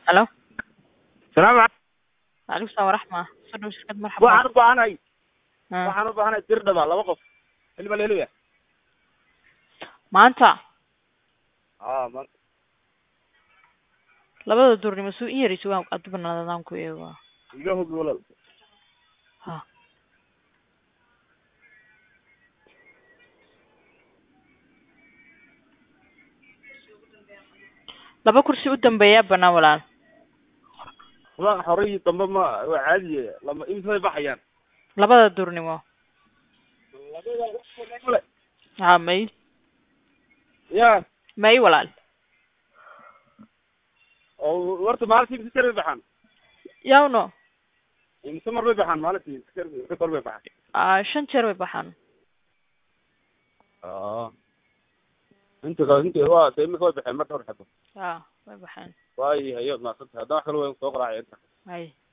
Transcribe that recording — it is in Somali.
الو السلام عليكم. عليكم السلام ورحمة صدق شركة مرحبا. waxaan u baahanahay ها waxaan u baahanahay dirdhaba laba qof ilma leelaya maanta man labada duurnimo soo in yariis waan aad banaadaan ku eego. iga hubi walal Ha laba kursi u dambeeya banaan walaal. waa xoray dambe ma waa caadi lama imsay baxayaan labada duurnimo labada ha may ya may walaal oo warta maalintii si kar baxan yawno imsa mar bay baxan maalintii si kar bay baxan 5 jeer way baxaan. inta waa deemis way baxeen marka hore xabo way baxaan. way hayo ma saddex hadda wax kale way soo qaraacay inta hay